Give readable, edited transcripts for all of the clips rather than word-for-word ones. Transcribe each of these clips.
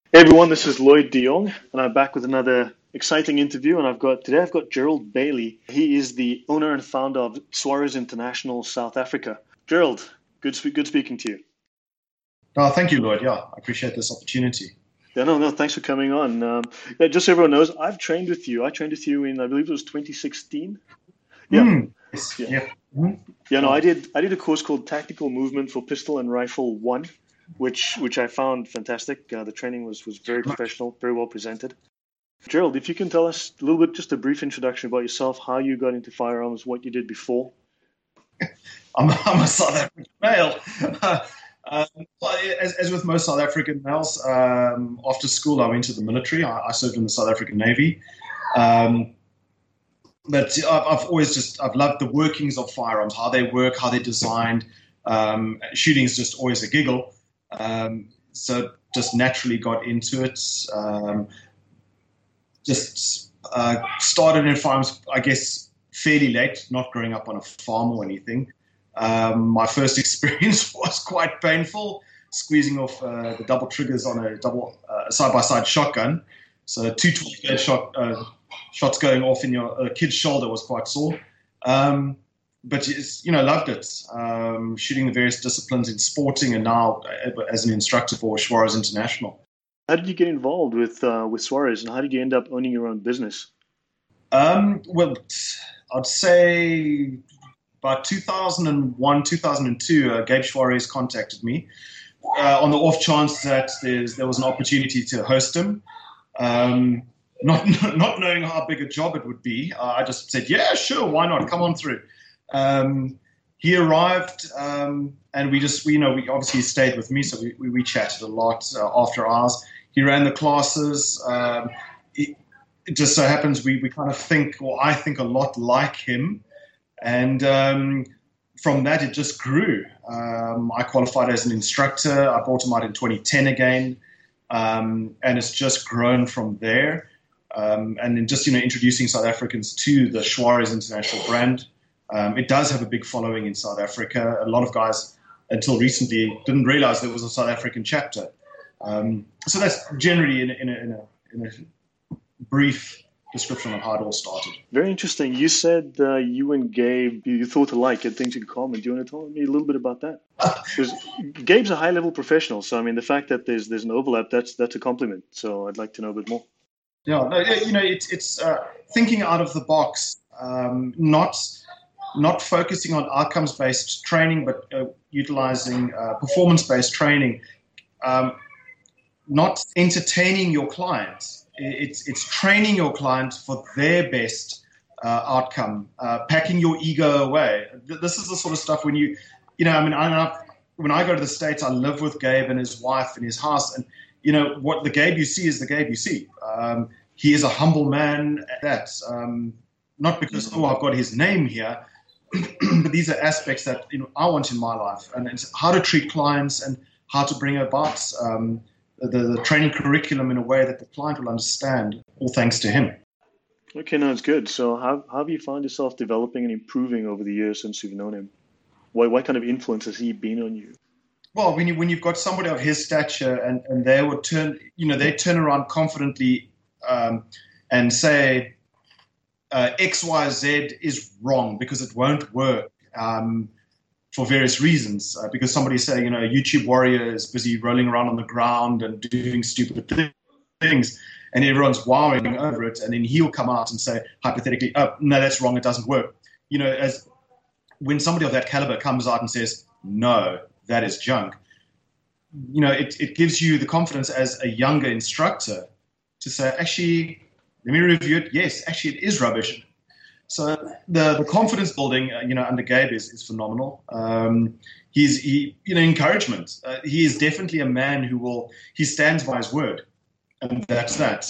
Hey everyone, this is Lloyd de Jong, and I'm back with another exciting interview. And I've got Gerald Bailey. He is the owner and founder of Suarez International South Africa. Gerald, good speaking to you. Oh, thank you, Lloyd. Yeah, I appreciate this opportunity. Yeah, no, thanks for coming on. Yeah, just so everyone knows, I've trained with you. I trained with you in, I believe it was 2016. Yeah, Yes, yeah, yeah. Mm. yeah. No, Yeah. I did a course called Tactical Movement for Pistol and Rifle One, which I found fantastic. The training was very professional, very well presented. Gerald, if you can tell us a little bit, just a brief introduction about yourself, how you got into firearms, what you did before. I'm a South African male. Um, well, as with most South African males, after school I went to the military. I served in the South African Navy. Um, but I've always I've loved the workings of firearms, how they work, how they're designed. Shooting is just always a giggle. So just naturally got into it. Started in farms, I guess, fairly late, not growing up on a farm or anything. My first experience was quite painful, squeezing off the double triggers on a double side-by-side shotgun. So two 12 shots going off in your kid's shoulder was quite sore. But loved it. Shooting the various disciplines in sporting, and now as an instructor for Suarez International. How did you get involved with Suarez, and how did you end up owning your own business? Well, I'd say about 2001, 2002, Gabe Suarez contacted me on the off chance that there was an opportunity to host him. Not not knowing how big a job it would be, I just said, yeah, sure, why not? Come on through. He arrived, and we obviously stayed with me, so we chatted a lot after hours. He ran the classes. It just so happens we kind of think, or I think a lot like him. And from that, it just grew. I qualified as an instructor. I brought him out in 2010 again. And it's just grown from there. And then just, introducing South Africans to the Suarez International brand. It does have a big following in South Africa. A lot of guys, until recently, didn't realize there was a South African chapter. So that's generally in a brief description of how it all started. Very interesting. You said you and Gabe, you thought alike, had things in common. Do you want to tell me a little bit about that? Because Gabe's a high-level professional, so I mean, the fact that there's an overlap, that's a compliment. So I'd like to know a bit more. Yeah, no, it's thinking out of the box, not focusing on outcomes-based training, but utilizing performance-based training. Not entertaining your clients. It's training your client for their best outcome. Packing your ego away. This is the sort of stuff when when I go to the States, I live with Gabe and his wife in his house, and what the Gabe you see is the Gabe you see. He is a humble man. Not because I've got his name here, but these are aspects that I want in my life, and it's how to treat clients and how to bring about the training curriculum in a way that the client will understand, all thanks to him. Okay, no, it's good. So how have you found yourself developing and improving over the years since you've known him? What kind of influence has he been on you? Well, when you've got somebody of his stature and they would they turn around confidently and say X, Y, Z is wrong because it won't work. For various reasons, because somebody say, a YouTube warrior is busy rolling around on the ground and doing stupid things, and everyone's wowing over it, and then he'll come out and say, hypothetically, oh, no, that's wrong, it doesn't work. As when somebody of that caliber comes out and says, no, that is junk, it gives you the confidence as a younger instructor to say, actually, let me review it. Yes, actually, it is rubbish. So the confidence building, under Gabe is phenomenal. Encouragement. He is definitely a man he stands by his word, and that's that.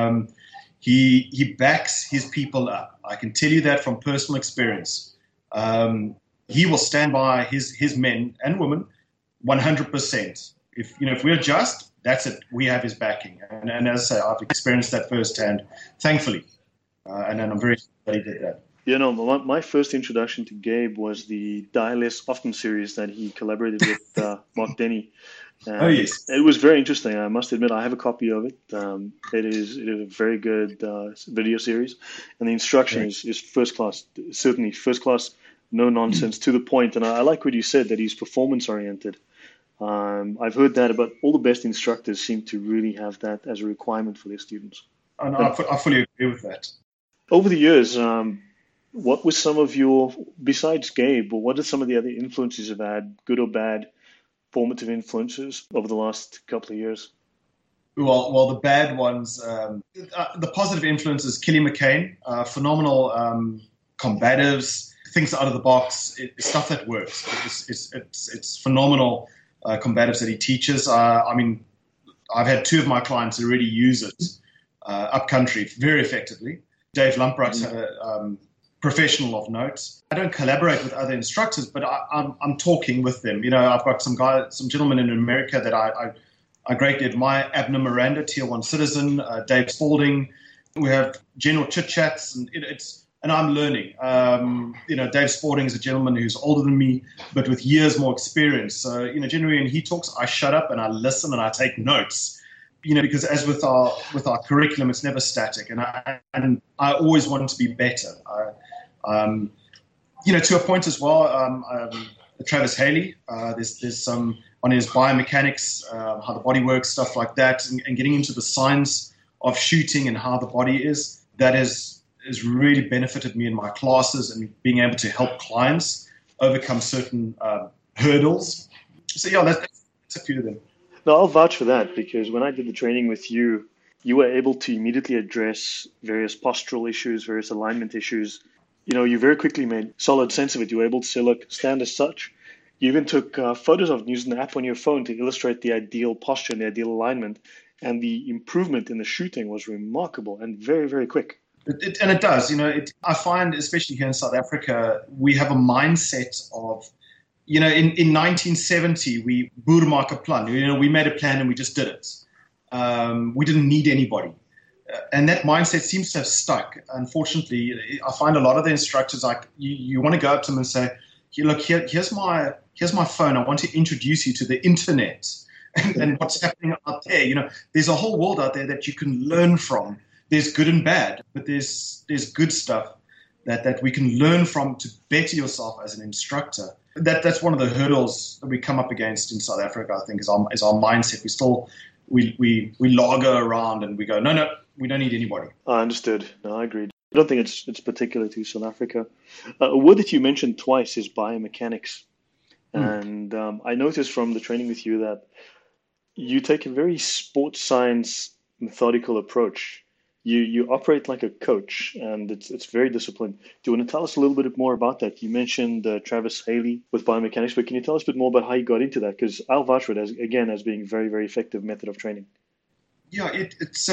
He backs his people up. I can tell you that from personal experience. He will stand by his men and women 100%. If we're just, that's it. We have his backing, and as I say, I've experienced that firsthand, thankfully. And I'm very glad he did that. My first introduction to Gabe was the Die Less Often series that he collaborated with Mark Denny. Oh, yes. It was very interesting. I must admit, I have a copy of it. It is a very good video series, and the instruction Right. is first class. Certainly first class, no nonsense, to the point. And I like what you said, that he's performance oriented. I've heard that about all the best instructors seem to really have that as a requirement for their students. And But I fully agree with that. over the years, what was some of your, besides Gabe, what are some of the other influences you've had, good or bad, formative influences over the last couple of years? Well, the bad ones, the positive influences, Kelly McCain, phenomenal combatives, thinks out of the box, stuff that works. It's phenomenal combatives that he teaches. I mean, I've had two of my clients who really use it up country very effectively. Dave Lumprock's a professional of note. I don't collaborate with other instructors, but I'm talking with them. You know, I've got some gentlemen in America that I greatly admire. Abner Miranda, Tier 1 citizen, Dave Spalding. We have general chit-chats, and I'm learning. You know, Dave Spalding is a gentleman who's older than me, but with years more experience. So, you know, generally when he talks, I shut up and I listen and I take notes. You know, because as with our curriculum, it's never static, and I always want to be better. You know, to a point as well. Travis Haley, there's some on his biomechanics, how the body works, stuff like that, and getting into the science of shooting and how the body is. That has really benefited me in my classes and being able to help clients overcome certain hurdles. So yeah, that's a few of them. No, I'll vouch for that, because when I did the training with you, you were able to immediately address various postural issues, various alignment issues. You know, you very quickly made solid sense of it. You were able to say, look, stand as such. You even took photos of it using the app on your phone to illustrate the ideal posture and the ideal alignment. And the improvement in the shooting was remarkable and very, very quick. And it does. You know, I find, especially here in South Africa, we have a mindset of, you know, in 1970, we boermaak plan. You know, we made a plan and we just did it. We didn't need anybody. And that mindset seems to have stuck. Unfortunately, I find a lot of the instructors, like, you want to go up to them and say, look, here's my phone. I want to introduce you to the internet and what's happening out there. You know, there's a whole world out there that you can learn from. There's good and bad, but there's good stuff that we can learn from to better yourself as an instructor. That's one of the hurdles that we come up against in South Africa, I think, is our mindset. We lager around and we go, no, we don't need anybody. I understood. No, I agreed. I don't think it's particular to South Africa. A word that you mentioned twice is biomechanics. And I noticed from the training with you that you take a very sports science methodical approach. You operate like a coach, and it's very disciplined. Do you want to tell us a little bit more about that? You mentioned Travis Haley with biomechanics, but can you tell us a bit more about how you got into that? Because I'll vouch for it as being a very, very effective method of training. Yeah, it's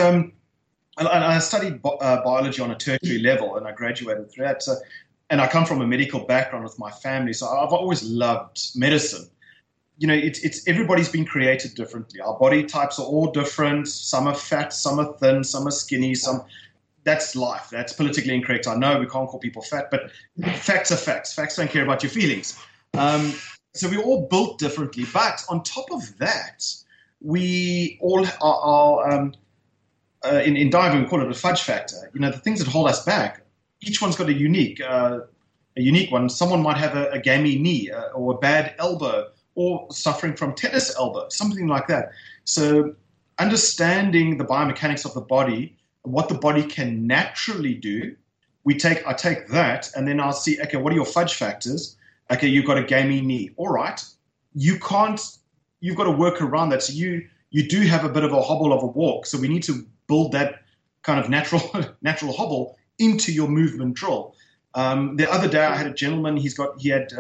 I studied biology on a tertiary level, and I graduated through that. So, and I come from a medical background with my family, so I've always loved medicine. You know, it's everybody's been created differently. Our body types are all different. Some are fat, some are thin, some are skinny. That's life. That's politically incorrect. I know we can't call people fat, but facts are facts. Facts don't care about your feelings. So we're all built differently. But on top of that, we all are in diving, we call it a fudge factor. You know, the things that hold us back, each one's got a unique one. Someone might have a gamey knee or a bad elbow, or suffering from tennis elbow, something like that. So understanding the biomechanics of the body, what the body can naturally do, I take that, and then I'll see, okay, what are your fudge factors? Okay, you've got a gamey knee. All right. You've got to work around that. So you do have a bit of a hobble of a walk. So we need to build that kind of natural hobble into your movement drill. The other day I had a gentleman, he had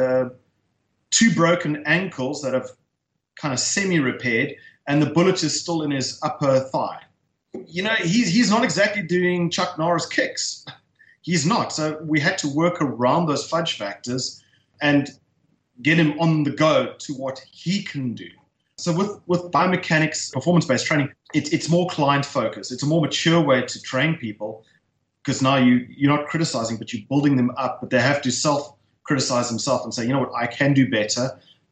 2 broken ankles that have kind of semi-repaired, and the bullet is still in his upper thigh. You know, he's not exactly doing Chuck Norris kicks. He's not. So we had to work around those fudge factors and get him on the go to what he can do. So with biomechanics, performance-based training, it's more client-focused. It's a more mature way to train people, because now you're not criticizing, but you're building them up, but they have to self-criticize themselves and say, you know what, I can do better.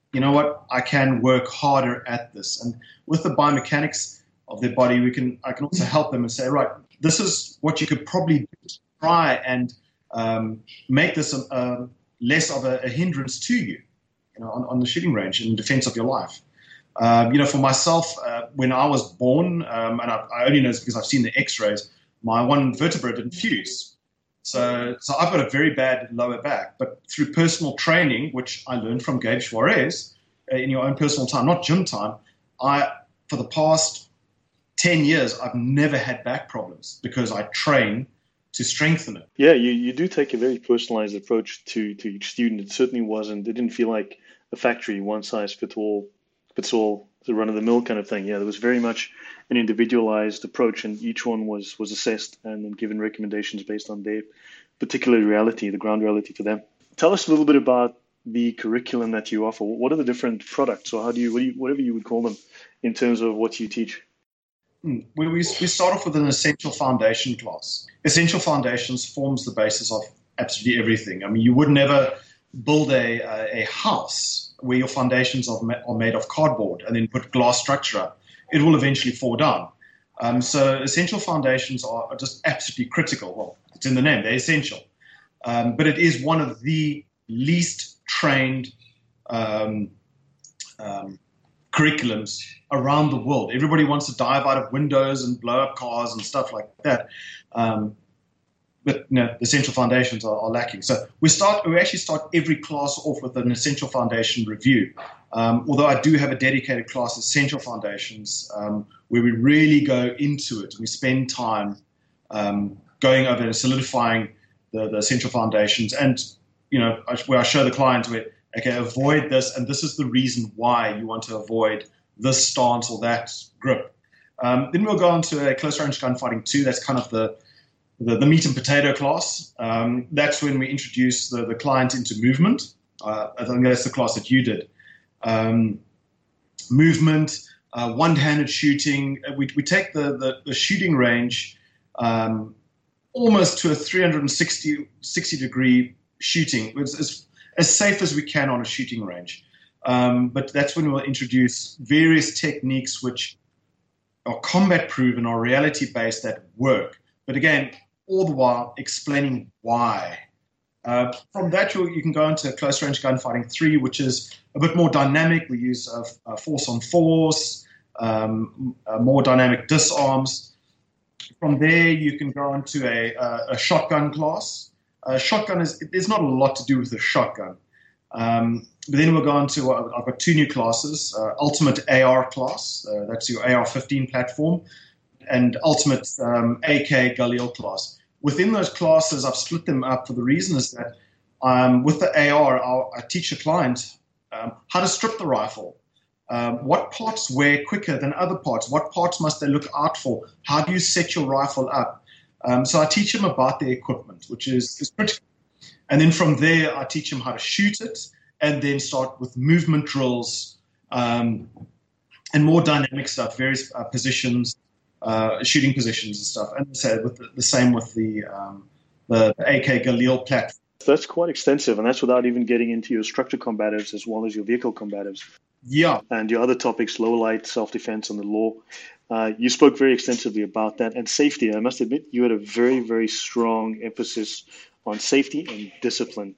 you know what, I can work harder at this. And with the biomechanics of their body, I can also help them and say, right, this is what you could probably do to try and make this less of a hindrance to you, on the shooting range in defense of your life. For myself, when I was born, and I only know this because I've seen the x-rays, my one vertebra didn't fuse. So I've got a very bad lower back. But through personal training, which I learned from Gabe Juarez in your own personal time, not gym time, for the past 10 years, I've never had back problems because I train to strengthen it. Yeah, you do take a very personalized approach to each student. It certainly wasn't, it didn't feel like a factory, one size fits all, the run-of-the-mill kind of thing. Yeah, there was very much an individualized approach, and each one was assessed and then given recommendations based on their particular reality, the ground reality for them. Tell us a little bit about the curriculum that you offer. What are the different products, or whatever you would call them, in terms of what you teach? We start off with an essential foundation class. Essential foundations forms the basis of absolutely everything. I mean, you would never build a house where your foundations are made of cardboard and then put glass structure up. It will eventually fall down. So essential foundations are just absolutely critical. Well, it's in the name, they're essential. But it is one of the least trained curriculums around the world. Everybody wants to dive out of windows and blow up cars and stuff like that. But the essential foundations are lacking. So we actually start every class off with an essential foundation review. Although I do have a dedicated class, essential foundations, where we really go into it. We spend time going over and solidifying the essential foundations, and where I show the clients avoid this, and this is the reason why you want to avoid this stance or that grip. Then we'll go on to a close range gunfighting 2. That's kind of the meat and potato class. That's when we introduce the client into movement. I think that's the class that you did. Movement, one-handed shooting. We take the shooting range almost to a 360-degree shooting. It's as safe as we can on a shooting range. But that's when we'll introduce various techniques which are combat-proven or reality-based that work. But again, all the while explaining why. From that, you can go into close range gunfighting 3, which is a bit more dynamic. We use force on force, more dynamic disarms. From there, you can go into a shotgun class. Shotgun there's not a lot to do with the shotgun. But then we'll go on to, I've got 2 new classes, Ultimate AR class, that's your AR-15 platform, and Ultimate AK Galil class. Within those classes, I've split them up for the reason is that with the AR, I teach a client how to strip the rifle. What parts wear quicker than other parts? What parts must they look out for? How do you set your rifle up? So I teach them about the equipment, which is critical. And then from there, I teach them how to shoot it, and then start with movement drills and more dynamic stuff, various positions, shooting positions and stuff. And so the same with the AK Galil platform. That's quite extensive, and that's without even getting into your structure combatives as well as your vehicle combatives. Yeah. And your other topics, low light, self-defense, and the law. You spoke very extensively about that. And safety, I must admit, you had a very, very strong emphasis on safety and discipline,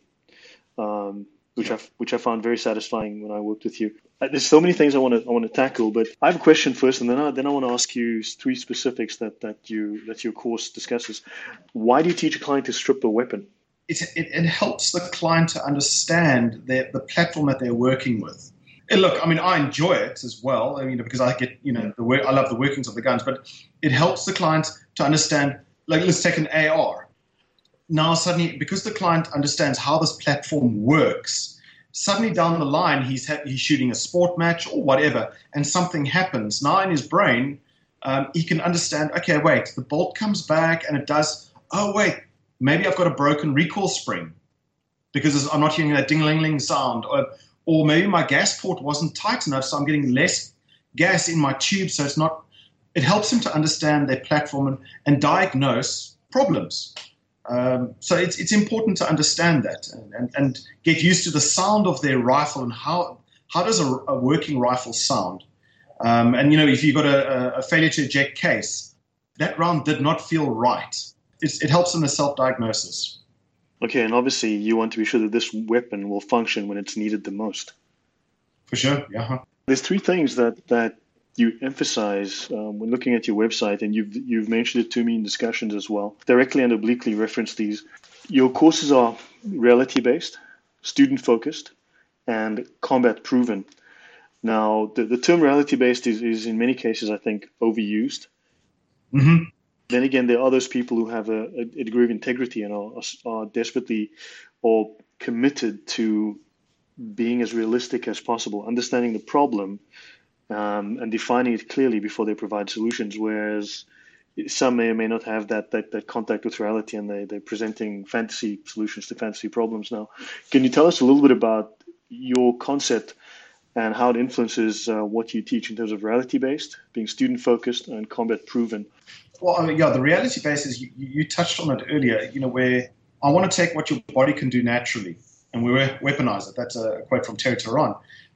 which I found very satisfying when I worked with you. There's so many things I want to tackle, but I have a question first, and then I want to ask you 3 specifics that your course discusses. Why do you teach a client to strip a weapon? It helps the client to understand the platform that they're working with. And look, I mean, I enjoy it as well, because I get, I love the workings of the guns, but it helps the client to understand, like, let's take an AR. Now, suddenly, because the client understands how this platform works, suddenly down the line, he's shooting a sport match or whatever, and something happens. Now, in his brain, he can understand, okay, wait, the bolt comes back and it does, oh, wait, maybe I've got a broken recoil spring because I'm not hearing that ding-ling-ling sound. Or maybe my gas port wasn't tight enough, so I'm getting less gas in my tube, so it's not. It helps him to understand their platform and diagnose problems. So it's important to understand that and get used to the sound of their rifle and how how does a working rifle sound? And, if you've got a failure to eject case, that round did not feel right. It helps in the self-diagnosis. Okay, and obviously you want to be sure that this weapon will function when it's needed the most. For sure, yeah. There's three things that you emphasize when looking at your website, and you've mentioned it to me in discussions as well. Directly and obliquely reference these. Your courses are reality-based, student-focused, and combat-proven. Now, the term reality-based is in many cases, I think, overused. Mm-hmm. Then again, there are those people who have a degree of integrity and are desperately or committed to being as realistic as possible, understanding the problem and defining it clearly before they provide solutions, whereas some may or may not have that contact with reality, and they're presenting fantasy solutions to fantasy problems. Now, can you tell us a little bit about your concept and how it influences what you teach in terms of reality-based, being student-focused, and combat-proven? Well, the reality-based is, you touched on it earlier, where I want to take what your body can do naturally, and we weaponize it. That's a quote from Terry Taran.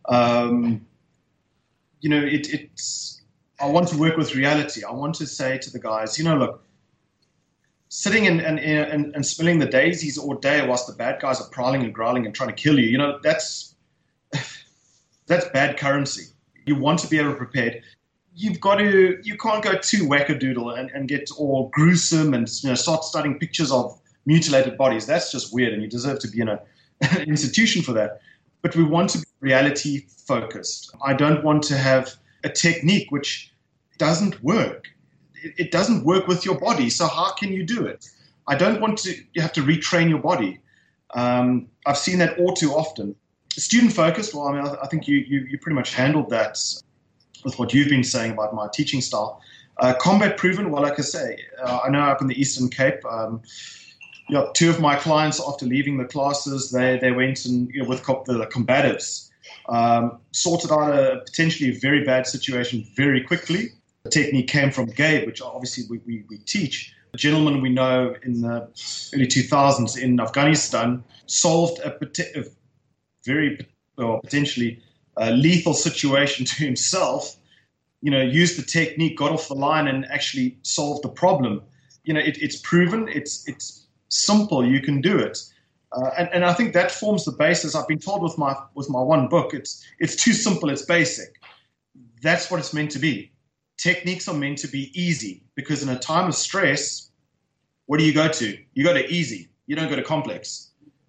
I want to work with reality. I want to say to the guys, look, sitting and smelling the daisies all day whilst the bad guys are prowling and growling and trying to kill you, that's bad currency. You want to be able to prepare. You can't go too wackadoodle and get all gruesome and start studying pictures of mutilated bodies. That's just weird, and you deserve to be in an institution for that. But we want to be reality focused. I don't want to have a technique which doesn't work. It doesn't work with your body, so how can you do it? I don't want you have to retrain your body. I've seen that all too often. Student focused, well, I think you pretty much handled that with what you've been saying about my teaching style. Combat proven, well, like I say, I know up in the Eastern Cape, two of my clients, after leaving the classes, they went and with the combatives, sorted out a potentially very bad situation very quickly. The technique came from Gabe, which obviously we teach. A gentleman we know in the early 2000s in Afghanistan solved a very potentially lethal situation to himself, used the technique, got off the line, and actually solved the problem. It's proven, it's simple, you can do it. And I think that forms the basis. I've been told with my one book, it's too simple, it's basic. That's what it's meant to be. Techniques are meant to be easy, because in a time of stress, what do you go to? You go to easy. You don't go to complex.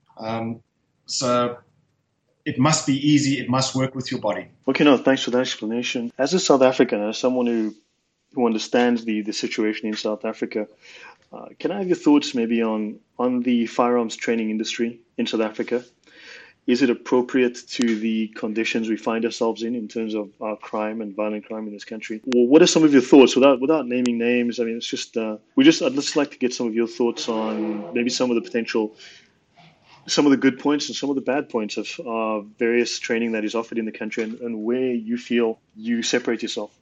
So it must be easy. It must work with your body. Okay, no, thanks for that explanation. As a South African, as someone who understands the situation in South Africa, can I have your thoughts maybe on the firearms training industry in South Africa? Is it appropriate to the conditions we find ourselves in terms of our crime and violent crime in this country? Well, what are some of your thoughts, without naming names? I mean, it's just I'd just like to get some of your thoughts on maybe some of the potential, some of the good points and some of the bad points of various training that is offered in the country, and where you feel you separate yourself.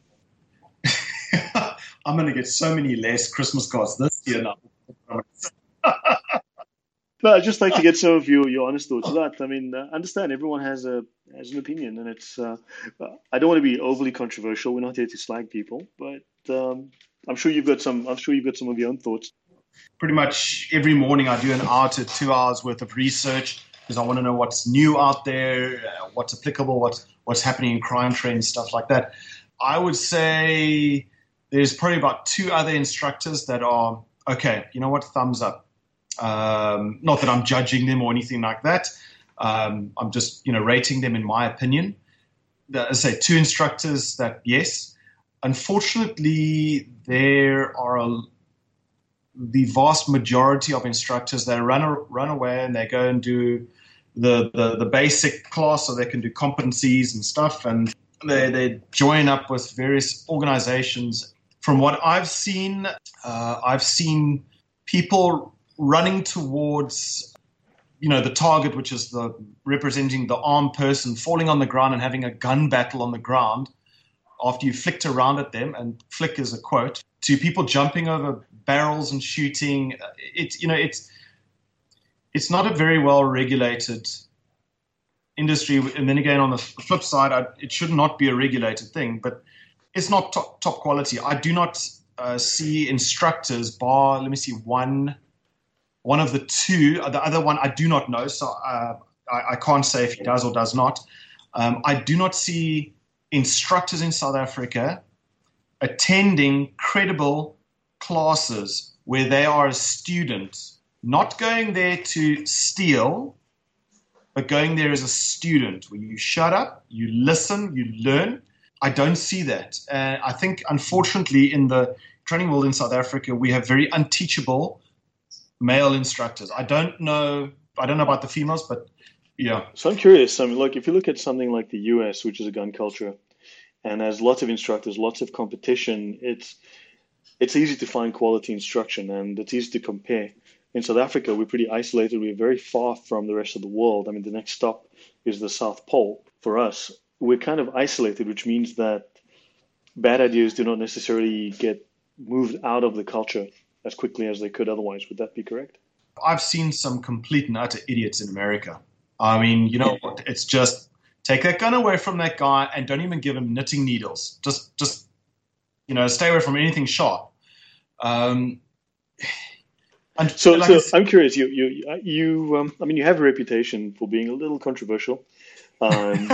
I'm going to get so many less Christmas cards this year now. No, I'd just like to get some of your honest thoughts on that. I mean, understand everyone has an opinion, and it's. I don't want to be overly controversial. We're not here to slag people, but I'm sure you've got some. I'm sure you've got some of your own thoughts. Pretty much every morning, I do an hour to 2 hours worth of research, because I want to know what's new out there, what's applicable, what's happening in crime trends, stuff like that. I would say there's probably about 2 other instructors that are okay. You know what? Thumbs up. Not that I'm judging them or anything like that. I'm just, rating them in my opinion. As I say, 2 instructors that, yes. Unfortunately, there are the vast majority of instructors that run away and they go and do the basic class, so they can do competencies and stuff, and they join up with various organizations. From what I've seen people running towards, the target, which is representing the armed person, falling on the ground and having a gun battle on the ground after you flicked around at them, and flick is a quote, to people jumping over barrels and shooting. It's not a very well regulated industry. And then again, on the flip side, it should not be a regulated thing, but it's not top quality. I do not see instructors bar, let me see, one of the two. The other one I do not know, so I can't say if he does or does not. I do not see instructors in South Africa attending credible classes where they are a student, not going there to steal, but going there as a student, where you shut up, you listen, you learn. I don't see that. I think, unfortunately, in the training world in South Africa, we have very unteachable male instructors. I don't know about the females, but yeah. So I'm curious. I mean, look, if you look at something like the US, which is a gun culture, and has lots of instructors, lots of competition, it's easy to find quality instruction, and it's easy to compare. In South Africa, we're pretty isolated. We're very far from the rest of the world. I mean, the next stop is the South Pole for us. We're kind of isolated, which means that bad ideas do not necessarily get moved out of the culture as quickly as they could otherwise. Would that be correct? I've seen some complete and utter idiots in America. I mean, you know what? It's just take that gun away from that guy and don't even give him knitting needles. Just stay away from anything sharp. So I'm curious. You have a reputation for being a little controversial. And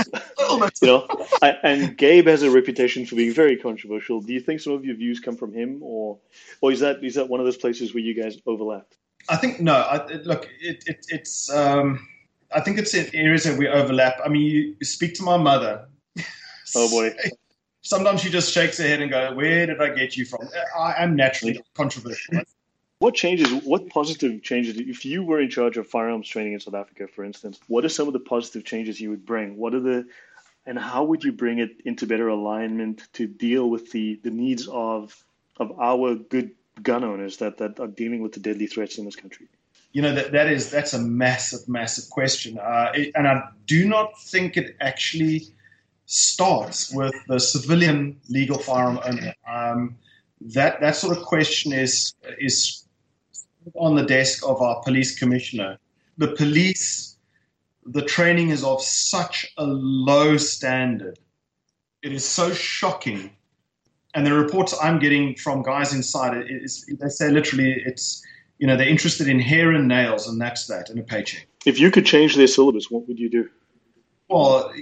Gabe has a reputation for being very controversial. Do you think some of your views come from him, or is that one of those places where you guys overlap? I think no. It's. I think it's in areas that we overlap. I mean, you speak to my mother. Oh boy. Sometimes she just shakes her head and goes, "Where did I get you from?" I am naturally controversial. What positive changes, if you were in charge of firearms training in South Africa, for instance, what are some of the positive changes you would bring? And how would you bring it into better alignment to deal with the needs of our good gun owners that are dealing with the deadly threats in this country? You know, that's a massive, massive question. And I do not think it actually starts with the civilian legal firearm owner. That sort of question is on the desk of our police commissioner. The training is of such a low standard. It is so shocking. And the reports I'm getting from guys inside, they say literally they're interested in hair and nails, and that's that, and a paycheck. If you could change their syllabus, what would you do? Well,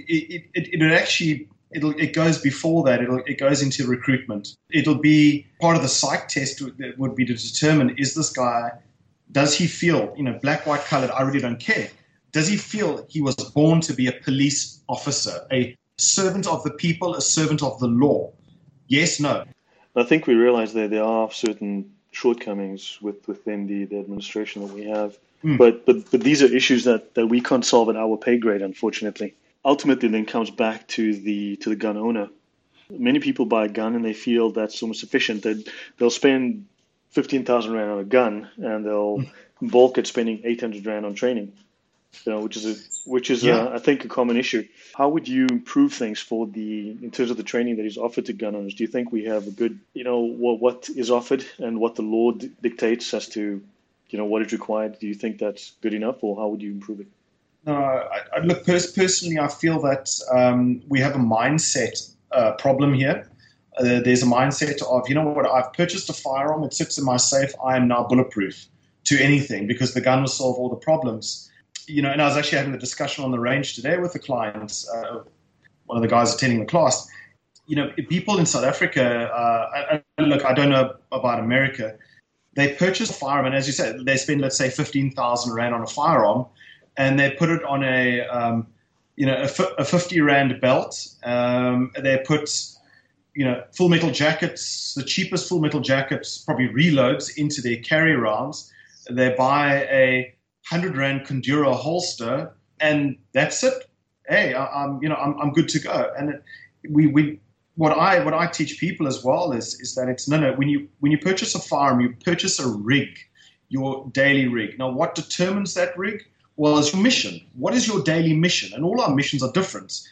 it goes before that. It goes into recruitment. It'll be part of the psych test that would be to determine, is this guy, does he feel, black, white, colored, I really don't care. Does he feel he was born to be a police officer, a servant of the people, a servant of the law? Yes, no. I think we realize that there are certain shortcomings within the administration that we have. But these are issues that we can't solve at our pay grade, unfortunately. Ultimately, then comes back to the gun owner. Many people buy a gun and they feel that's almost sufficient. They'll spend 15,000 rand on a gun and they'll bulk at spending 800 rand on training. Which is I think a common issue. How would you improve things in terms of the training that is offered to gun owners? Do you think we have a good, what is offered and what the law dictates as to, what is required? Do you think that's good enough, or how would you improve it? No, I look, personally, I feel that we have a mindset problem here. There's a mindset of, I've purchased a firearm, it sits in my safe, I am now bulletproof to anything because the gun will solve all the problems. And I was actually having a discussion on the range today with the clients, one of the guys attending the class. People in South Africa, look, I don't know about America, they purchase a firearm, and as you said, they spend, let's say, 15,000 rand on a firearm, and they put it on a 50 rand belt. They put, full metal jackets, the cheapest full metal jackets, probably reloads into their carry rounds. They buy a 100 rand Kondura holster, and that's it. Hey, I'm good to go. And what I teach people as well is that it's no. When you purchase a firearm, you purchase a rig, your daily rig. Now, what determines that rig? Well, it's your mission. What is your daily mission? And all our missions are different.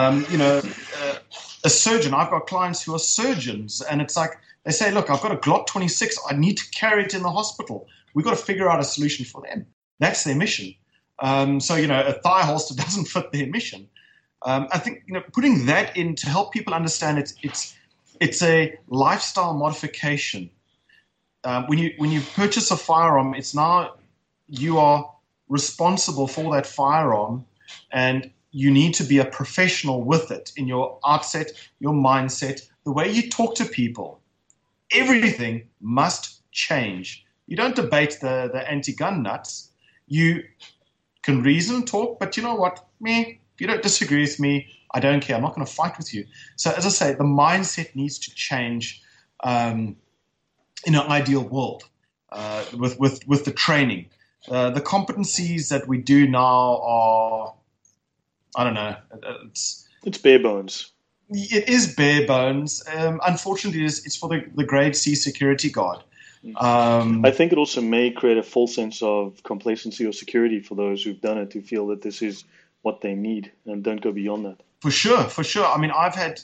A surgeon, I've got clients who are surgeons, and it's like they say, look, I've got a Glock 26. I need to carry it in the hospital. We've got to figure out a solution for them. That's their mission. So, a thigh holster doesn't fit their mission. I think, putting that in to help people understand it's a lifestyle modification. When you purchase a firearm, it's now you are responsible for that firearm, and you need to be a professional with it in your outset, your mindset, the way you talk to people. Everything must change. You don't debate the anti-gun nuts. You can reason, talk, but you know what? If you don't disagree with me, I don't care. I'm not going to fight with you. So as I say, the mindset needs to change in an ideal world with the training. The competencies that we do now are, I don't know. It's bare bones. It is bare bones. Unfortunately, it's for the grade C security guard. I think it also may create a false sense of complacency or security for those who've done it, who feel that this is what they need and don't go beyond that. For sure. I mean, I've had,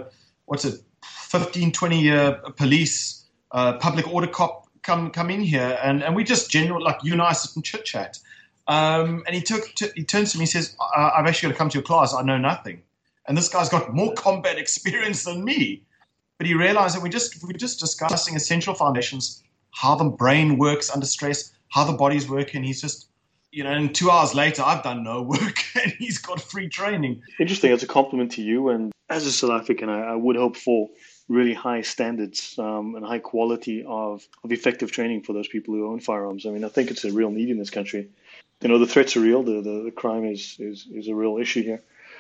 15, 20-year police, public order cop come in here, and we just general, like you and I sit and chit-chat. And he turns to me and says, I've actually got to come to your class. I know nothing. And this guy's got more combat experience than me. But he realized that we're just discussing essential foundations, how the brain works under stress, how the body's working. He's just, and 2 hours later, I've done no work and he's got free training. Interesting. As a compliment to you, and as a South African, I would hope for really high standards and high quality of effective training for those people who own firearms. I mean, I think it's a real need in this country. The threats are real. The crime is a real issue here.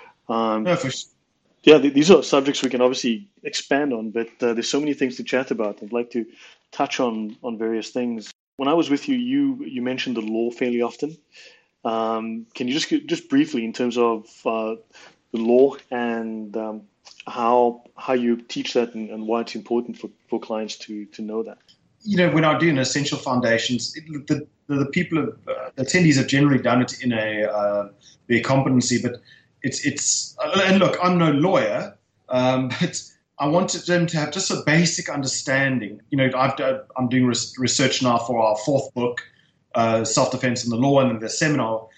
Yeah, these are subjects we can obviously expand on, but there's so many things to chat about. I'd like to touch on various things. When I was with you, you mentioned the law fairly often. Can you just briefly, in terms of the law and how you teach that and why it's important for clients to know that? When I do in essential foundations, the people, the attendees have generally done it in their competency, but it's and look, I'm no lawyer, but I wanted them to have just a basic understanding. I'm doing research now for our fourth book, Self-Defense in the Law, and the seminar.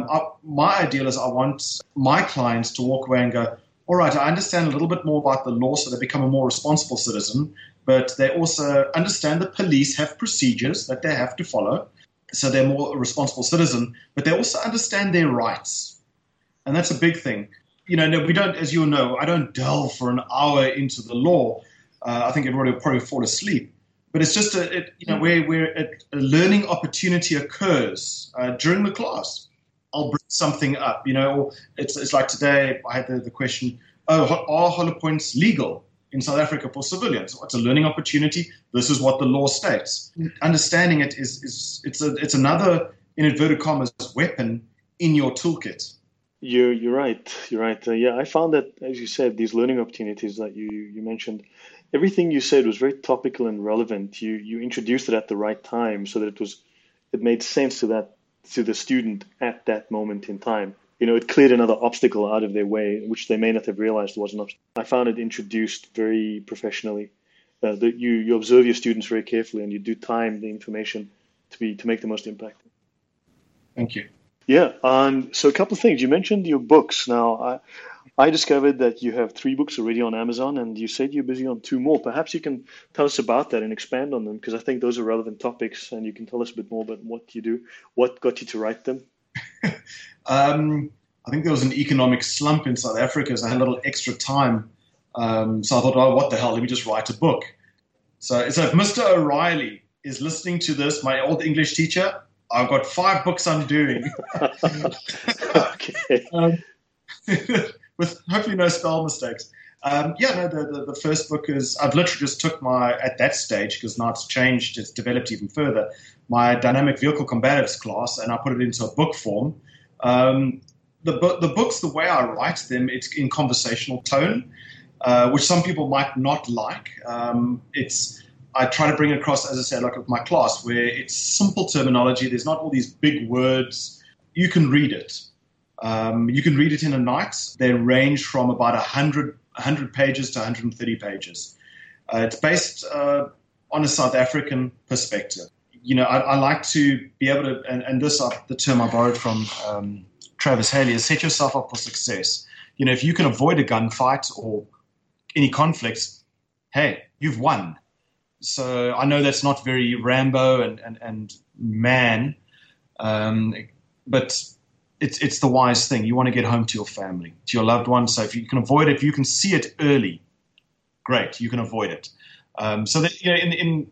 My ideal is I want my clients to walk away and go, all right, I understand a little bit more about the law, so they become a more responsible citizen, but they also understand the police have procedures that they have to follow, so they're more a responsible citizen, but they also understand their rights. And that's a big thing. We don't, as you know, I don't delve for an hour into the law. I think everybody will probably fall asleep. But it's just where a learning opportunity occurs during the class. I'll bring something up. Or it's like today I had the question: are hollow points legal in South Africa for civilians? It's a learning opportunity. This is what the law states. Understanding it it's another, in inverted commas, weapon in your toolkit. You're right. Yeah, I found that, as you said, these learning opportunities that you mentioned, everything you said was very topical and relevant. You introduced it at the right time so that it made sense to the student at that moment in time. It cleared another obstacle out of their way, which they may not have realized was an obstacle. I found it introduced very professionally. That you observe your students very carefully and you do time the information to make the most impact. Thank you. Yeah. So a couple of things. You mentioned your books. Now, I discovered that you have 3 books already on Amazon, and you said you're busy on 2 more. Perhaps you can tell us about that and expand on them, because I think those are relevant topics, and you can tell us a bit more about what you do. What got you to write them? I think there was an economic slump in South Africa, so I had a little extra time. So I thought, oh, what the hell? Let me just write a book. So if Mr. O'Reilly is listening to this, my old English teacher, I've got 5 books I'm doing. Okay. With hopefully no spell mistakes. The first book is, I've literally just took at that stage, because now it's changed, it's developed even further, my dynamic vehicle combatives class, and I put it into a book form. The books, the way I write them, it's in conversational tone, which some people might not like. I try to bring it across, as I said, like with my class, where it's simple terminology. There's not all these big words. You can read it. You can read it in a night. They range from about 100 pages to 130 pages. It's based on a South African perspective. I like to be able to, and this the term I borrowed from Travis Haley, is set yourself up for success. If you can avoid a gunfight or any conflicts, hey, you've won. So I know that's not very Rambo and man, but it's the wise thing. You want to get home to your family, to your loved ones. So if you can avoid it, if you can see it early, great, you can avoid it. So that in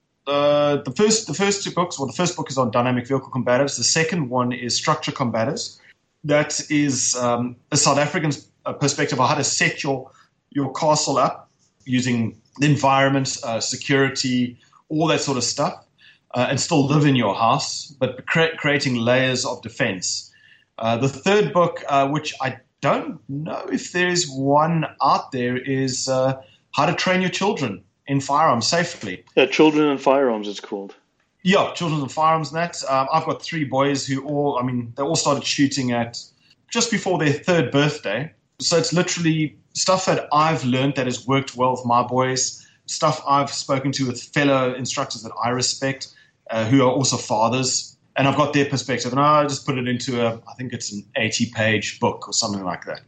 the first two books, the first book is on dynamic vehicle combatives. The second one is structure combatives. That is a South African perspective of how to set your castle up using the environment, security, all that sort of stuff, and still live in your house, but creating layers of defense. The third book, which I don't know if there is one out there, is how to train your children in firearms safely. Children and Firearms, it's called. Yeah, Children and Firearms and that. I've got 3 boys who they all started shooting at just before their 3rd birthday. So it's literally stuff that I've learned that has worked well with my boys, stuff I've spoken to with fellow instructors that I respect, who are also fathers, and I've got their perspective. And I just put it into I think it's an 80-page book or something like that.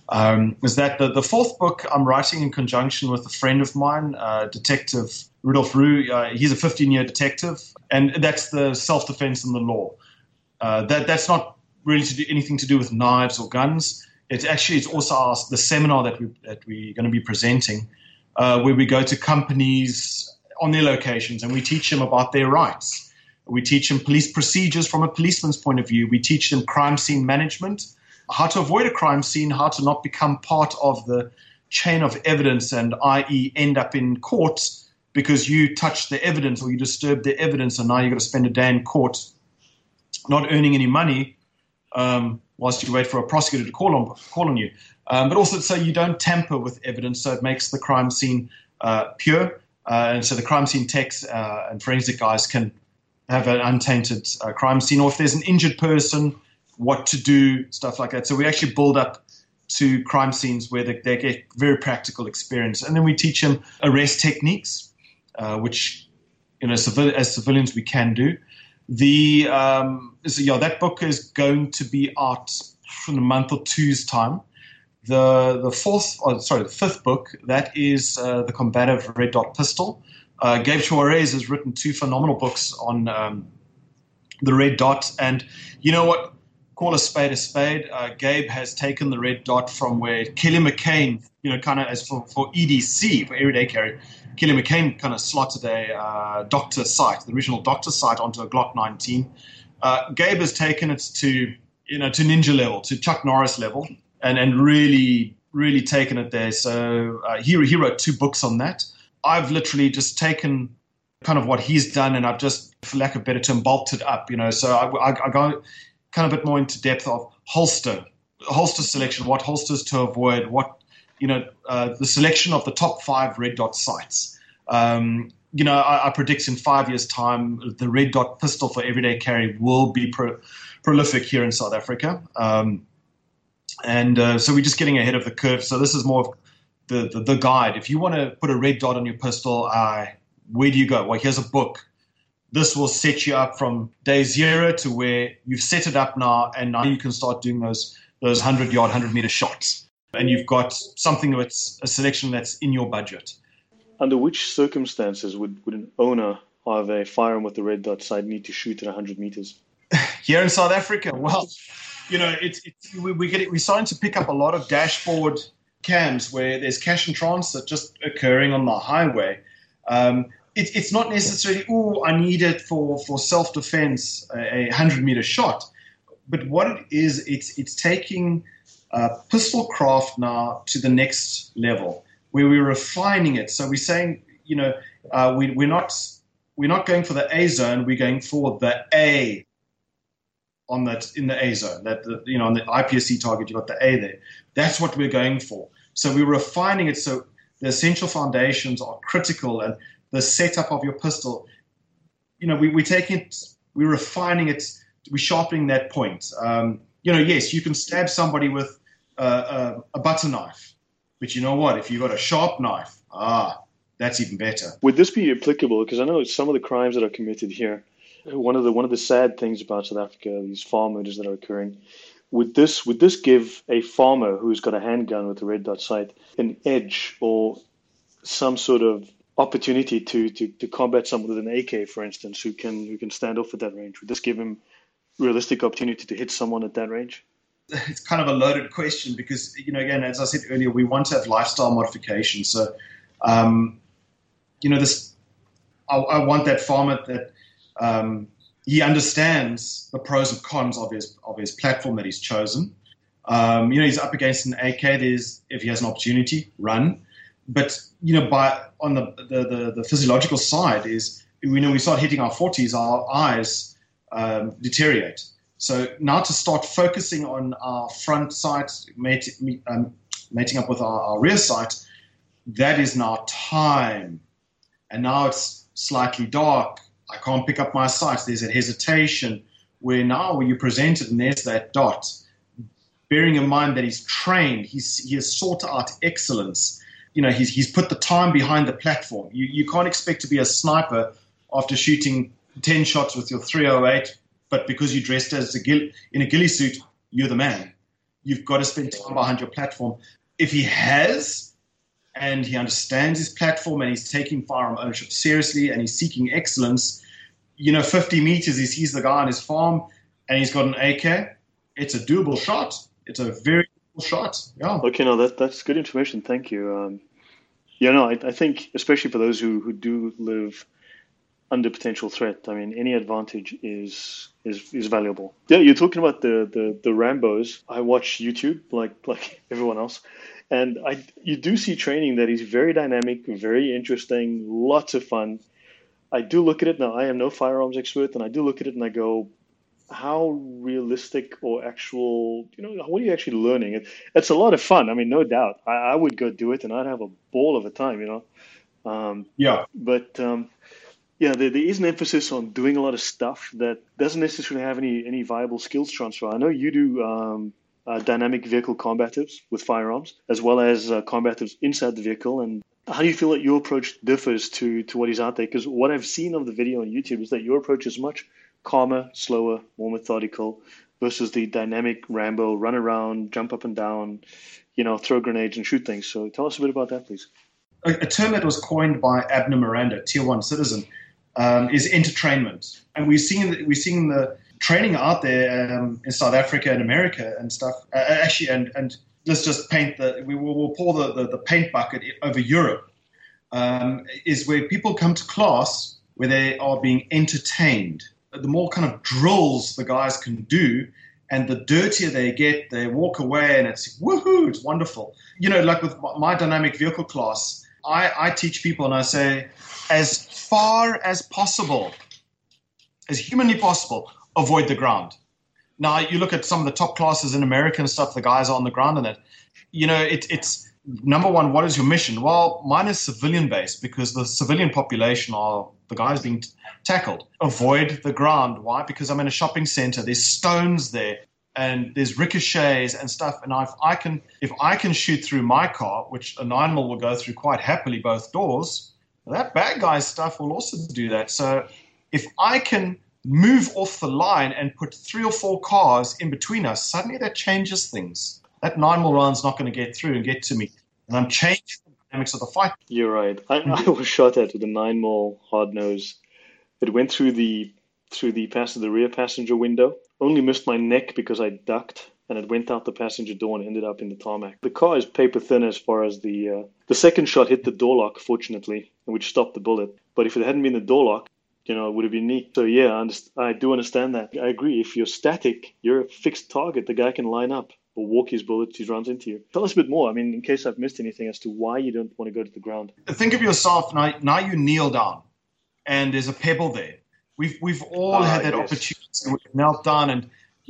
Is that the 4th book I'm writing in conjunction with a friend of mine, Detective Rudolph Roux. He's a 15-year detective, and that's the self-defense and the law. That's not really anything to do with knives or guns. It's also the seminar that we're going to be presenting, where we go to companies on their locations and we teach them about their rights. We teach them police procedures from a policeman's point of view. We teach them crime scene management, how to avoid a crime scene, how to not become part of the chain of evidence and i.e. end up in court because you touched the evidence or you disturbed the evidence and now you've got to spend a day in court not earning any money whilst you wait for a prosecutor to call on you. But also so you don't tamper with evidence, so it makes the crime scene pure. And so the crime scene techs and forensic guys can have an untainted crime scene. Or if there's an injured person, what to do, stuff like that. So we actually build up to crime scenes where they get very practical experience. And then we teach them arrest techniques, which as civilians we can do. That book is going to be out in a month or two's time. The 5th book, that is the combative red dot pistol. Gabe Juarez has written 2 phenomenal books on the red dot, and you know what? Call a spade a spade. Gabe has taken the red dot from where Kelly McCain, kind of as for EDC, for everyday carry, Kelly McCain kind of slotted a doctor sight, the original doctor sight, onto a Glock 19. Gabe has taken it to ninja level, to Chuck Norris level, and really, really taken it there. So he wrote 2 books on that. I've literally just taken kind of what he's done and I've just, for lack of a better term, bulked it up. So I go kind of a bit more into depth of holster selection, what holsters to avoid, the selection of the top 5 red dot sights. I predict in 5 years' time, the red dot pistol for everyday carry will be prolific here in South Africa. So we're just getting ahead of the curve. So this is more of the guide. If you want to put a red dot on your pistol, where do you go? Well, here's a book. This will set you up from day 0 to where you've set it up now, and now you can start doing those 100-yard, 100-meter shots. And you've got something that's a selection that's in your budget. Under which circumstances would an owner of a firearm with the red dot sight need to shoot at 100 meters? Here in South Africa, well, we're starting to pick up a lot of dashboard cams where there's cash and transit just occurring on the highway. It's not necessarily, I need it for self-defense, a 100-meter shot. But what it is, it's taking pistol craft now to the next level, where we're refining it. So we're saying, we're not going for the A zone, we're going for the A on that in the A zone. That on the IPSC target, you've got the A there. That's what we're going for. So we're refining it so the essential foundations are critical, and the setup of your pistol, we're taking it, we're refining it, we're sharpening that point. Yes, you can stab somebody with a butter knife, but you know what? If you've got a sharp knife, that's even better. Would this be applicable? Because I know some of the crimes that are committed here One of the sad things about South Africa, these farm murders that are occurring, would this give a farmer who's got a handgun with a red dot sight an edge or some sort of opportunity to combat someone with an AK, for instance, who can stand off at that range? Would this give him realistic opportunity to hit someone at that range? It's kind of a loaded question because, again, as I said earlier, we want to have lifestyle modification. So, this I want that farmer that he understands the pros and cons of his platform that he's chosen. He's up against an AK. If he has an opportunity, run. But on the physiological side is we start hitting our 40s, our eyes deteriorate. So now to start focusing on our front sight, mating up with our rear sight, that is now time. And now it's slightly dark. I can't pick up my sights. There's a hesitation where now when you present it and there's that dot, bearing in mind that he's trained, he has sought out excellence. He's put the time behind the platform. You can't expect to be a sniper after shooting 10 shots with your 308, but because you dressed as in a ghillie suit, you're the man. You've got to spend time behind your platform. If he has, and he understands his platform, and he's taking firearm ownership seriously, and he's seeking excellence, 50 meters, he sees the guy on his farm, and he's got an AK. It's a doable shot. It's a very doable shot. Yeah. Okay, no, that's good information. Thank you. I think especially for those who do live under potential threat, I mean, any advantage is valuable. Yeah, you're talking about the Rambos. I watch YouTube like everyone else, and you do see training that is very dynamic, very interesting, lots of fun. I do look at it now. I am no firearms expert, and I do look at it and I go, how realistic or actual, what are you actually learning? It's a lot of fun. I mean, no doubt. I would go do it and I'd have a ball of a time, Yeah. But there is an emphasis on doing a lot of stuff that doesn't necessarily have any viable skills transfer. I know you do dynamic vehicle combatives with firearms, as well as combatives inside the vehicle. And how do you feel that your approach differs to what is out there? Because what I've seen of the video on YouTube is that your approach is much calmer, slower, more methodical versus the dynamic Rambo, run around, jump up and down, throw grenades and shoot things. So tell us a bit about that, please. A term that was coined by Abner Miranda, Tier 1 citizen, is entertainment. And we're seeing the training out there in South Africa and America and stuff. And let's just paint we'll pour the paint bucket over Europe, is where people come to class where they are being entertained. The more kind of drills the guys can do, and the dirtier they get, they walk away and it's woohoo, it's wonderful. Like with my dynamic vehicle class, I teach people and I say, as far as possible, as humanly possible, avoid the ground. Now, you look at some of the top classes in America and stuff, the guys are on the ground and that, it's number one, what is your mission? Well, mine is civilian-based because the civilian population are the guys being tackled. Avoid the ground. Why? Because I'm in a shopping center. There's stones there and there's ricochets and stuff. And if I can shoot through my car, which an animal will go through quite happily both doors, that bad guy's stuff will also do that. So if I can move off the line and put 3 or 4 cars in between us, suddenly that changes things. That 9mm round's not going to get through and get to me. And I'm changing the dynamics of the fight. You're right. I was shot at with a 9mm hard nose. It went through the rear passenger window. Only missed my neck because I ducked, and it went out the passenger door and ended up in the tarmac. The car is paper thin as far as the second shot hit the door lock, fortunately, which stopped the bullet. But if it hadn't been the door lock, it would have been neat. So yeah, I do understand that. I agree. If you're static, you're a fixed target. The guy can line up or walk his bullets, he runs into you. Tell us a bit more, I mean, in case I've missed anything, as to why you don't want to go to the ground. Think of yourself, now you kneel down, and there's a pebble there. We've all had that opportunity. We've knelt down, and,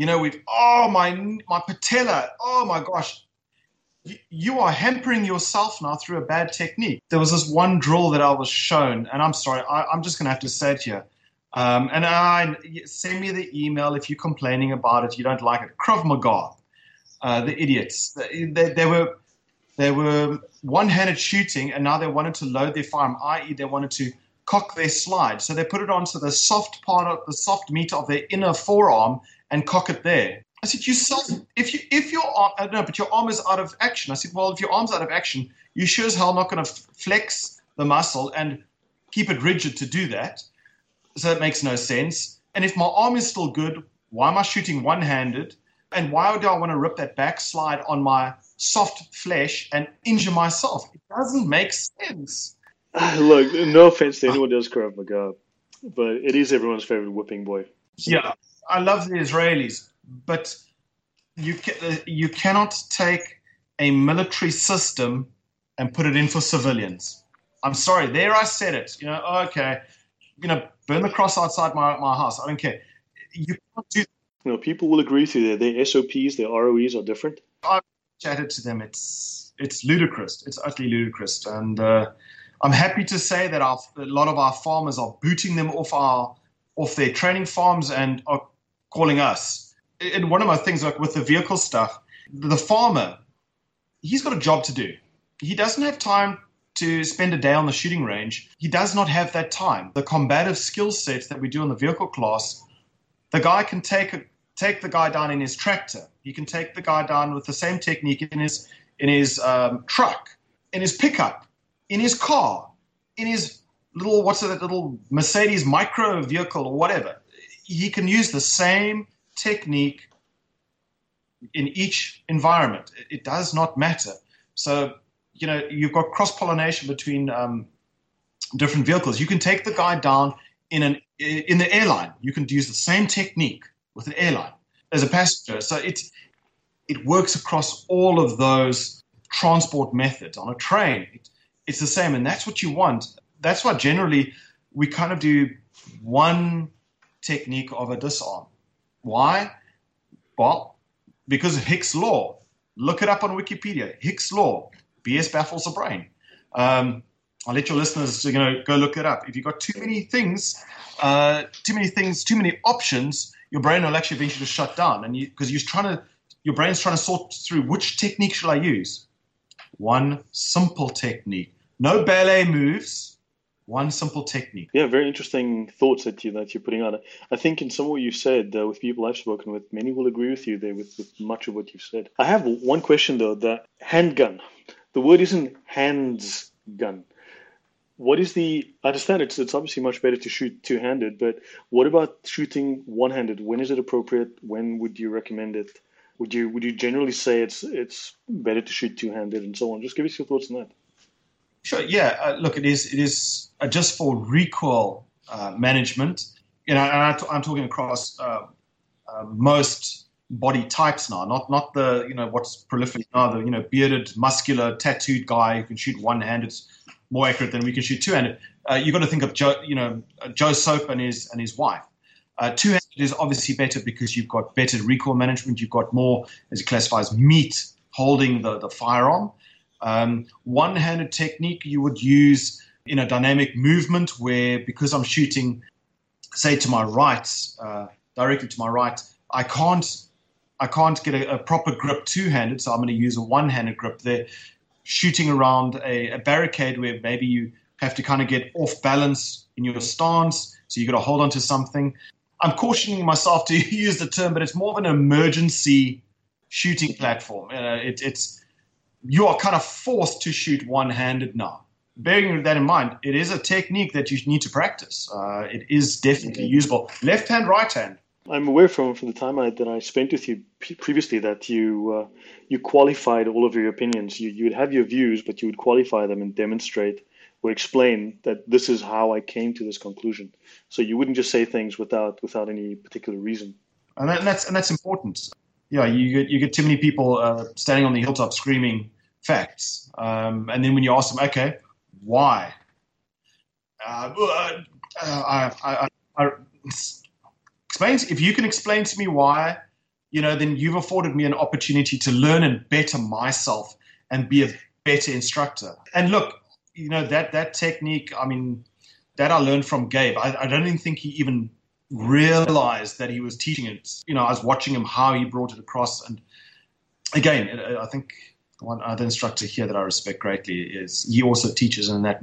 my patella, oh my gosh. You are hampering yourself now through a bad technique. There was this one drill that I was shown, and I'm sorry, I'm just going to have to say it here. Send me the email if you're complaining about it, you don't like it. Krav Maga. The idiots. They were one-handed shooting, and now they wanted to load their firearm, i.e. they wanted to cock their slide. So they put it onto the soft meat of their inner forearm and cock it there. I said, if your arm, no, but your arm is out of action. I said, well, if your arm's out of action, you sure as hell not going to flex the muscle and keep it rigid to do that. So it makes no sense. And if my arm is still good, why am I shooting one-handed? And why do I want to rip that backslide on my soft flesh and injure myself? It doesn't make sense. Look, no offense to anyone who does Krav Maga, but it is everyone's favorite whipping boy. Yeah, I love the Israelis, but you cannot take a military system and put it in for civilians. I'm sorry, there I said it. Okay, burn the cross outside my house. I don't care. You can't do. People will agree with you. Their SOPs, their ROEs are different. I've chatted to them. It's ludicrous. It's utterly ludicrous, and I'm happy to say that a lot of our farmers are booting them off their training farms and are calling us. And one of my things, like with the vehicle stuff, the farmer, he's got a job to do. He doesn't have time to spend a day on the shooting range. He does not have that time. The combative skill sets that we do in the vehicle class, the guy can take the guy down in his tractor. He can take the guy down with the same technique in his truck, in his pickup, in his car, in his little Mercedes micro vehicle or whatever. He can use the same technique in each environment. It does not matter. So, you've got cross-pollination between different vehicles. You can take the guy down in the airline. You can use the same technique with an airline as a passenger. So it works across all of those transport methods. On a train, it's the same, and that's what you want. That's why generally we kind of do one technique of a disarm. Why? Well, because of Hicks' law. Look it up on Wikipedia. Hicks' law. BS baffles the brain. I'll let your listeners go look it up. If you've got too many options, your brain will actually eventually shut down, and because your brain's trying to sort through which technique should I use. One simple technique, no ballet moves. One simple technique. Yeah, very interesting thoughts that you're putting out. I think in some of what you said, with people I've spoken with, many will agree with you there with much of what you've said. I have one question though. The handgun. The word isn't hands gun. What is I understand it's obviously much better to shoot two-handed, but what about shooting one-handed? When is it appropriate? When would you recommend it? Would you generally say it's better to shoot two-handed and so on? Just give us your thoughts on that. Sure. Yeah. Look, it is just for recoil management. And I'm talking across most body types now, not the what's prolific now, the bearded, muscular, tattooed guy who can shoot one-handed more accurate than we can shoot two-handed. You've got to think of Joe Soap and his wife. Two-handed is obviously better because you've got better recoil management. You've got more, as it classifies, meat holding the firearm. One-handed technique you would use in a dynamic movement where, because I'm shooting, say, to my right, directly to my right, I can't get a proper grip two-handed, so I'm going to use a one-handed grip there, shooting around a barricade where maybe you have to kind of get off balance in your stance, so you've got to hold on to something. I'm cautioning myself to use the term, but it's more of an emergency shooting platform. You are kind of forced to shoot one-handed now. Bearing that in mind, it is a technique that you need to practice. It is definitely usable. Left hand, right hand. I'm aware from the time that I spent with you previously that you qualified all of your opinions. You would have your views, but you would qualify them and demonstrate or explain that this is how I came to this conclusion. So you wouldn't just say things without any particular reason. And that's important. Yeah, you get too many people standing on the hilltop screaming facts, and then when you ask them, okay, why? If you can explain to me why, then you've afforded me an opportunity to learn and better myself and be a better instructor. And look, that technique, that I learned from Gabe. I don't even think he even realized that he was teaching it. I was watching him, how he brought it across. And again, I think one other instructor here that I respect greatly is he also teaches in that manner.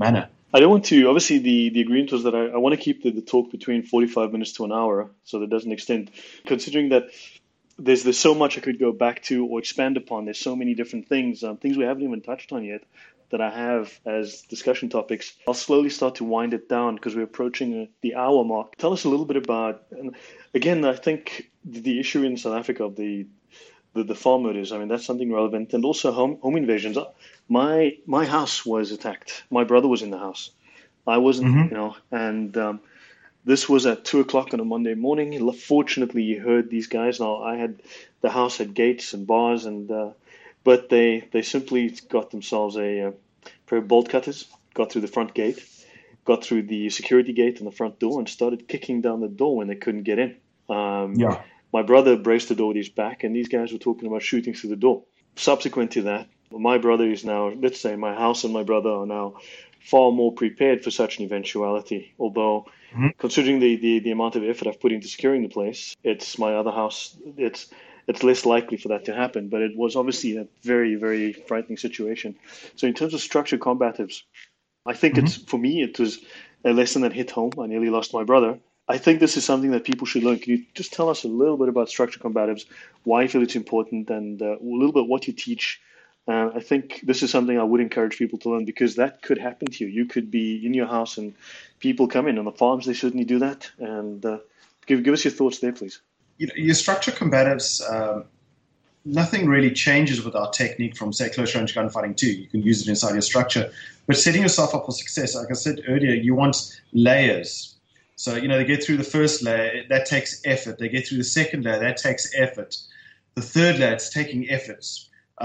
I don't want to, obviously, the agreement was that I want to keep the talk between 45 minutes to an hour so that doesn't extend. Considering that there's so much I could go back to or expand upon, there's so many different things, things we haven't even touched on yet that I have as discussion topics. I'll slowly start to wind it down because we're approaching the hour mark. Tell us a little bit about, and again, I think the issue in South Africa of the farm murders, I mean, that's something relevant. And also home invasions. My house was attacked. My brother was in the house. I wasn't, and this was at 2 o'clock on a Monday morning. Fortunately, you heard these guys. Now, the house had gates and bars, but they simply got themselves a pair of bolt cutters, got through the front gate, got through the security gate and the front door, and started kicking down the door when they couldn't get in. My brother braced the door with his back, and these guys were talking about shooting through the door. Subsequent to that, my brother is now, let's say my house and my brother are now far more prepared for such an eventuality. Although, considering the amount of effort I've put into securing the place, it's my other house. It's less likely for that to happen. But it was obviously a very, very frightening situation. So in terms of structured combatives, I think for me, it was a lesson that hit home. I nearly lost my brother. I think this is something that people should learn. Can you just tell us a little bit about structured combatives, why you feel it's important, and a little bit what you teach? I think this is something I would encourage people to learn because that could happen to you. You could be in your house and people come in. On the farms, they certainly do that. And give us your thoughts there, please. Your structured combatives, nothing really changes with our technique from, say, close range gunfighting too. You can use it inside your structure. But setting yourself up for success, like I said earlier, you want layers. So, they get through the first layer, that takes effort. They get through the second layer, that takes effort. The third layer, it's taking efforts.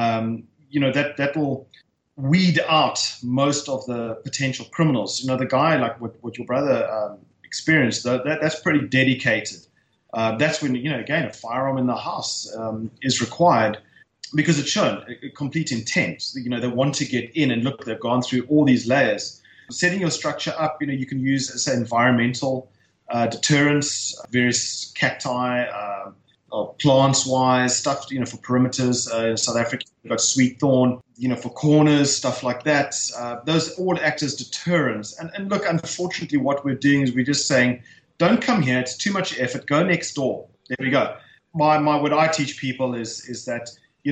That will weed out most of the potential criminals. The guy, like what your brother experienced, that's pretty dedicated. That's when, again, a firearm in the house is required because it's shown a complete intent. They want to get in and look, they've gone through all these layers. Setting your structure up, you can use, say, environmental deterrents, various cacti, plants-wise, stuff, for perimeters. In South Africa, you've got sweet thorn, for corners, stuff like that. Those all act as deterrents. And look, unfortunately, what we're doing is we're just saying, don't come here, it's too much effort, go next door. There we go. What I teach people is that,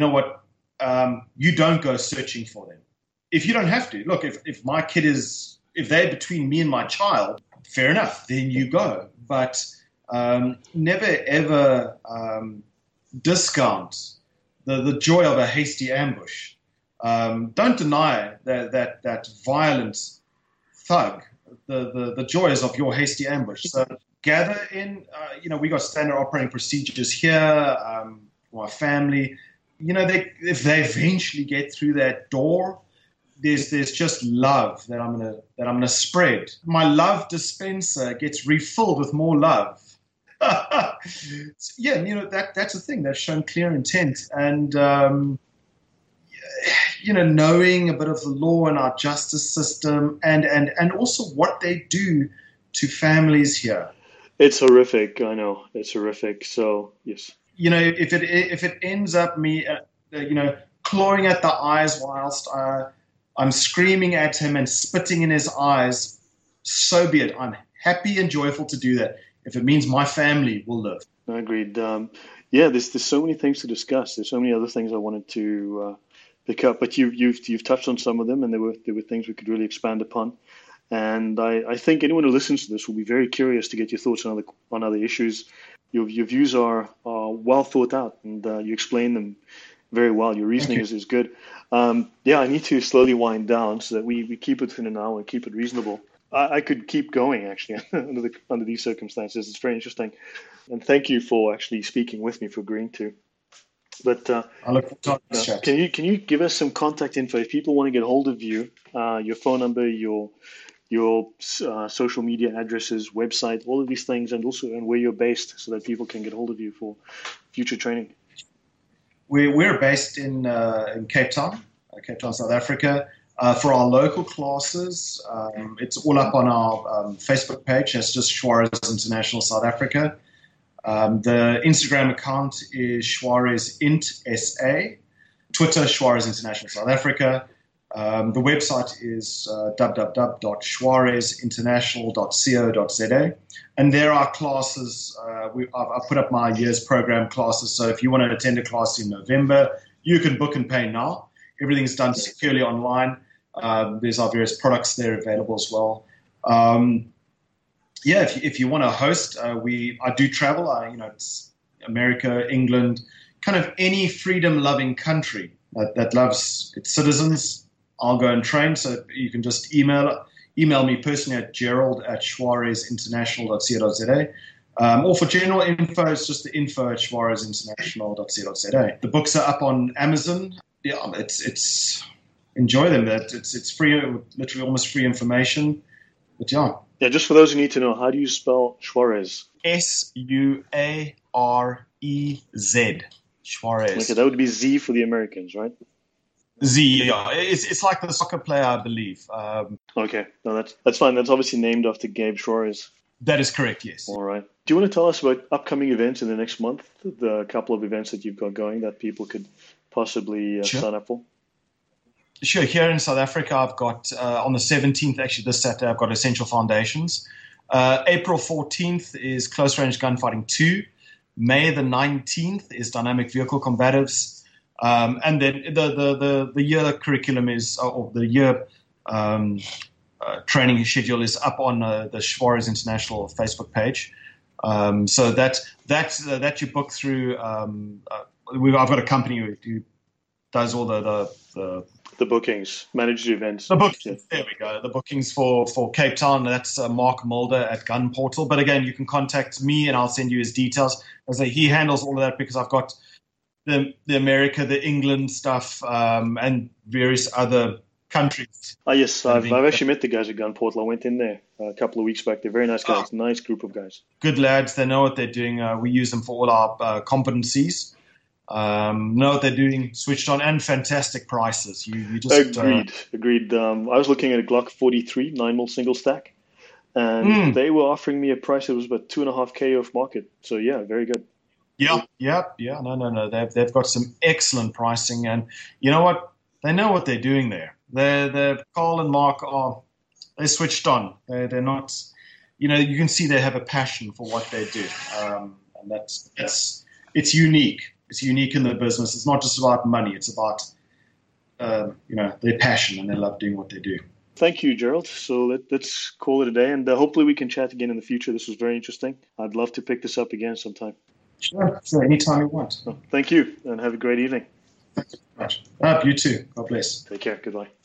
you don't go searching for them. If you don't have to, look, if my kid if they're between me and my child, fair enough, then you go. But never ever discount the joy of a hasty ambush. Don't deny that violent thug the joys of your hasty ambush. So gather in. We got standard operating procedures here. For our family, if they eventually get through that door, there's just love that I'm gonna spread. My love dispenser gets refilled with more love. Yeah, that's a thing. They've shown clear intent, and knowing a bit of the law and our justice system, and also what they do to families here. It's horrific. I know it's horrific. So yes, if it ends up me, clawing at the eyes whilst I'm screaming at him and spitting in his eyes, so be it. I'm happy and joyful to do that if it means my family will live. I agreed. There's so many things to discuss. There's so many other things I wanted to pick up, but you've touched on some of them, and there were things we could really expand upon. And I think anyone who listens to this will be very curious to get your thoughts on other issues. Your views are well thought out, and you explain them very well. Your reasoning is good. I need to slowly wind down so that we keep it within an hour and keep it reasonable. I could keep going, actually, under these circumstances. It's very interesting. And thank you for actually speaking with me, for agreeing to. But I look forward to this chat. Can you give us some contact info if people want to get hold of you, your phone number, your social media addresses, website, all of these things, and where you're based, so that people can get hold of you for future training? We're based in Cape Town, South Africa. For our local classes, it's all up on our Facebook page. It's just Suarez International South Africa. The Instagram account is Suarez Int SA. Twitter, Suarez International South Africa. The website is www.suarezinternational.co.za, and there are classes. I've put up my year's program classes, so if you want to attend a class in November, you can book and pay now. Everything's done securely online. There's our various products there available as well. If you want to host, I do travel. It's America, England, kind of any freedom-loving country that loves its citizens. I'll go and train, so you can just email me personally at gerald@suarezinternational.co.za. Or for general info, it's just the info@suarezinternational.co.za. The books are up on Amazon. Yeah, it's enjoy them. It's free, literally almost free information. But yeah. Yeah, just for those who need to know, how do you spell Suarez? Suarez. Suarez. Okay, that would be Z for the Americans, right? Z, yeah. It's like the soccer player, I believe. Okay, no, that's fine. That's obviously named after Gabe Suarez. That is correct, yes. All right. Do you want to tell us about upcoming events in the next month? The couple of events that you've got going that people could possibly sign up for? Sure. Here in South Africa, I've got on the 17th, actually this Saturday, I've got Essential Foundations. April 14th is Close Range Gunfighting 2. May the 19th is Dynamic Vehicle Combatives. And then the year curriculum is, or the year training schedule is up on the Suarez International Facebook page. So that you book through. I've got a company who does all the bookings, manage the events. The bookings, there we go. The bookings for Cape Town, that's Mark Mulder at Gun Portal. But again, you can contact me and I'll send you his details. As he handles all of that because I've got the America, the England stuff, and various other countries. Oh, yes. I've actually met the guys at Gun Portal. I went in there a couple of weeks back. They're very nice guys. Nice group of guys. Good lads. They know what they're doing. We use them for all our competencies. Know what they're doing, switched on, and fantastic prices. You just agreed. I was looking at a Glock 43 9mm single stack, and they were offering me a price that was about $2,500 off market. So yeah, very good. Yeah. No. They've got some excellent pricing, and you know what? They know what they're doing there. They're Carl and Mark they're switched on. They're not. You can see they have a passion for what they do, and it's unique. It's unique in the business. It's not just about money. It's about, their passion and they love doing what they do. Thank you, Gerald. So let's call it a day, and hopefully we can chat again in the future. This was very interesting. I'd love to pick this up again sometime. Sure. Anytime you want. Thank you, and have a great evening. Thank you very much. You too. God bless. Take care. Goodbye.